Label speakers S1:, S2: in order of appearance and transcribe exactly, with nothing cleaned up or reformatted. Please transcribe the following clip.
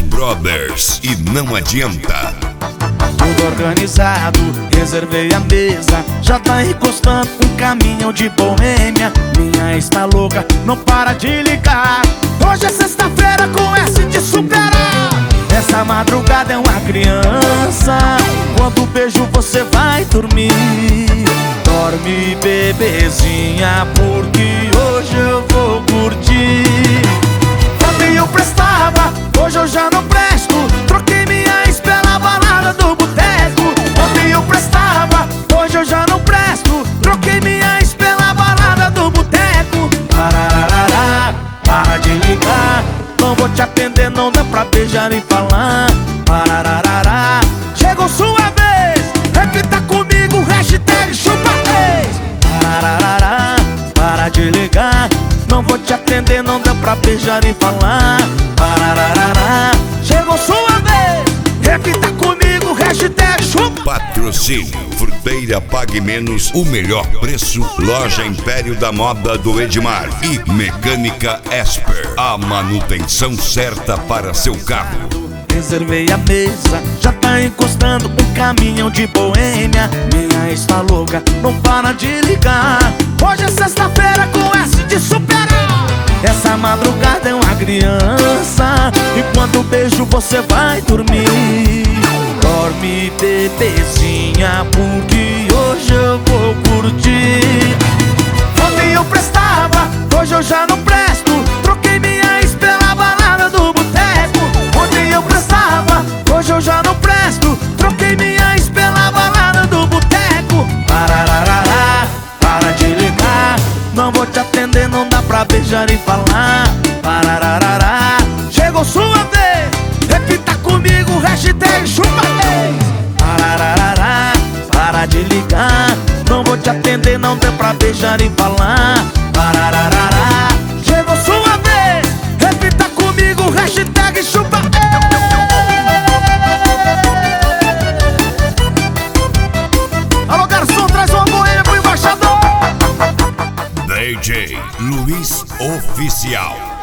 S1: Brothers e não adianta.
S2: Tudo organizado, reservei a mesa. Já tá encostando um caminhão de boêmia. Minha ex tá louca, não para de ligar. Hoje é sexta-feira com S de superar. Essa madrugada é uma criança. Quando beijo você vai dormir. Dorme, bebezinha, porque hoje eu vou curtir. Ontem eu prestava, hoje eu já não presto. Troquei minha ex pela balada do boteco. Ontem eu prestava, hoje eu já não presto. Troquei minha ex pela balada do boteco. Parararará, para de ligar. Não vou te atender, não dá pra beijar e falar. Parararará, chegou sua vez. Repita comigo, hashtag chupa três. Parararará, para de ligar. Não vou te atender, não dá pra beijar e falar. Parararará, chegou sua vez. Repita comigo, hashtag chupa.
S1: Patrocínio Fruteira Pague Menos, o melhor preço. Loja Império da Moda do Edmar e Mecânica Esper, a manutenção certa para seu carro.
S2: Reservei a mesa, já tá encostando um caminhão de boêmia. Minha ex tá louca, não para de ligar. Hoje é sexta-feira com S de superar. Essa madrugada é uma criança. E quando beijo você vai dormir. Dorme, bebezinha, porque hoje eu vou curtir. Ontem eu prestava, hoje eu já não presto. Troquei minha ex pela balada do boteco. Ontem eu prestava, hoje eu já não presto. Troquei minha ex pela balada do boteco. Parararará, para de ligar. Não vou te atender, não dá pra beijar e falar. Parararará, chegou sua vez. Repita comigo, hashtag chupa três. Parararará, para de ligar. Não vou te atender, não dá pra beijar e falar. Parararará, chegou sua vez. Repita comigo, hashtag chupa três. Alô garçom, traz uma boêmia pro embaixador.
S1: D J Luiz Oficial.